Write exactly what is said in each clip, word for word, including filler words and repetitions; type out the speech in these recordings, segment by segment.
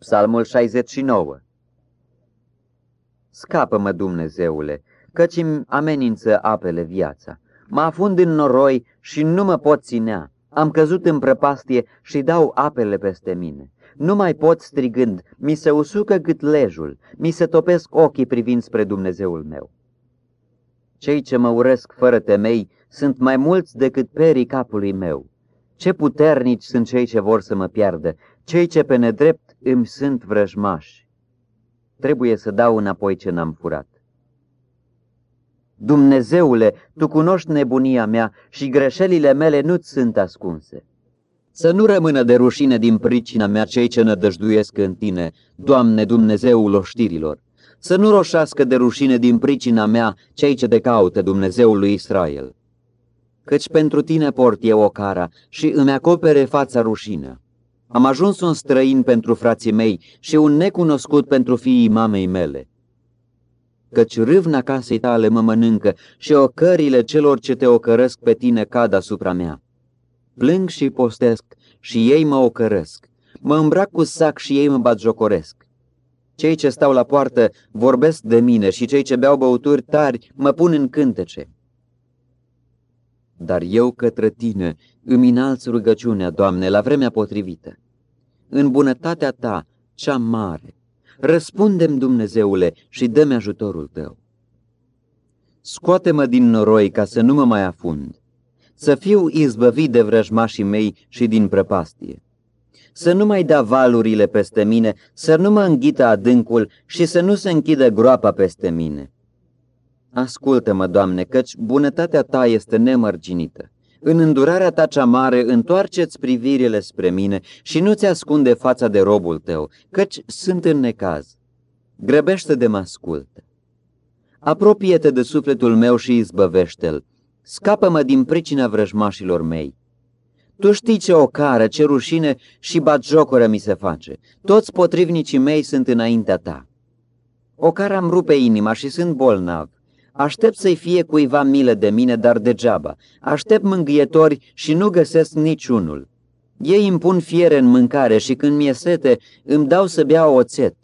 Psalmul șaizeci și nouă. Scapă-mă, Dumnezeule, căci îmi amenință apele viața. Mă afund în noroi și nu mă pot ținea. Am căzut în prăpastie și dau apele peste mine. Nu mai pot strigând, mi se usucă gâtlejul, mi se topesc ochii privind spre Dumnezeul meu. Cei ce mă urăsc fără temei sunt mai mulți decât perii capului meu. Ce puternici sunt cei ce vor să mă piardă, cei ce pe nedrept îmi sunt vrăjmași. Trebuie să dau înapoi ce n-am furat. Dumnezeule, Tu cunoști nebunia mea și greșelile mele nu-ți sunt ascunse. Să nu rămână de rușine din pricina mea cei ce nădăjduiesc în Tine, Doamne Dumnezeul oștirilor. Să nu roșească de rușine din pricina mea cei ce te caută, Dumnezeul lui Israel. Căci pentru Tine port eu ocara și îmi acopere fața rușină. Am ajuns un străin pentru frații mei și un necunoscut pentru fiii mamei mele. Căci râvna casei Tale mă mănâncă și ocările celor ce Te ocărăsc pe Tine cad asupra mea. Plâng și postesc și ei mă ocărăsc. Mă îmbrac cu sac și ei mă batjocoresc. Cei ce stau la poartă vorbesc de mine și cei ce beau băuturi tari mă pun în cântece. Dar eu către Tine îmi înalț rugăciunea, Doamne, la vremea potrivită. În bunătatea Ta cea mare, răspunde-mi, Dumnezeule, și dă-mi ajutorul Tău. Scoate-mă din noroi ca să nu mă mai afund, să fiu izbăvit de vrăjmașii mei și din prăpastie. Să nu mai da valurile peste mine, să nu mă înghită adâncul și să nu se închidă groapa peste mine. Ascultă-mă, Doamne, căci bunătatea Ta este nemărginită. În îndurarea Ta cea mare, întoarce-ți privirile spre mine și nu-ți ascunde fața de robul Tău, căci sunt în necaz. Grăbește de mă ascultă. Apropie-te de sufletul meu și izbăvește-l. Scapă-mă din pricina vrăjmașilor mei. Tu știi ce ocară, ce rușine și batjocoră mi se face. Toți potrivnicii mei sunt înaintea Ta. Ocara îmi rupe inima și sunt bolnav. Aștept să-i fie cuiva milă de mine, dar degeaba. Aștept mângâietori și nu găsesc niciunul. Ei îmi pun fiere în mâncare și când mi-e sete, îmi dau să bea oțet.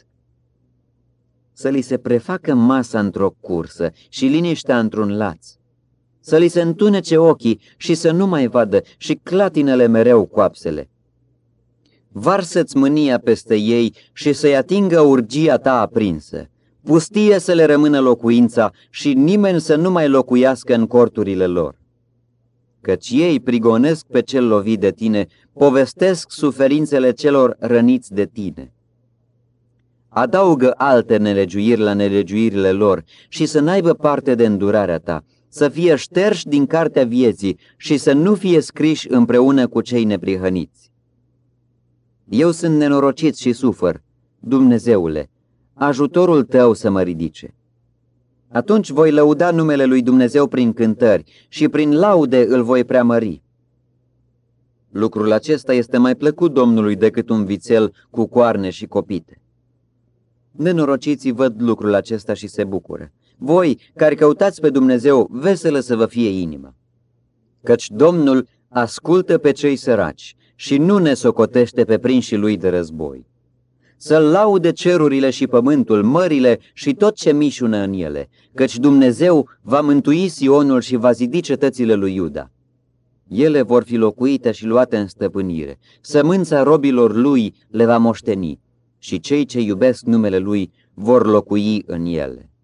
Să li se prefacă masa într-o cursă și liniștea într-un laț. Să li se întunece ochii și să nu mai vadă și clatinele mereu coapsele. Varsă-ți mânia peste ei și să-i atingă urgia Ta aprinsă. Pustie să le rămână locuința și nimeni să nu mai locuiască în corturile lor. Căci ei prigonesc pe cel lovit de Tine, povestesc suferințele celor răniți de Tine. Adaugă alte nelegiuiri la nelegiuirile lor și să n-aibă parte de îndurarea Ta, să fie șterși din cartea vieții și să nu fie scriși împreună cu cei neprihăniți. Eu sunt nenorocit și sufăr, Dumnezeule, ajutorul Tău să mă ridice. Atunci voi lăuda numele lui Dumnezeu prin cântări și prin laude îl voi preamări. Lucrul acesta este mai plăcut Domnului decât un vițel cu coarne și copite. Nenorociții văd lucrul acesta și se bucură. Voi, care căutați pe Dumnezeu, veselă să vă fie inima. Căci Domnul ascultă pe cei săraci și nu ne socotește pe prinșii lui de război. Să-L laude cerurile și pământul, mările și tot ce mișună în ele, căci Dumnezeu va mântui Sionul și va zidi cetățile lui Iuda. Ele vor fi locuite și luate în stăpânire, sămânța robilor Lui le va moșteni și cei ce iubesc numele Lui vor locui în ele.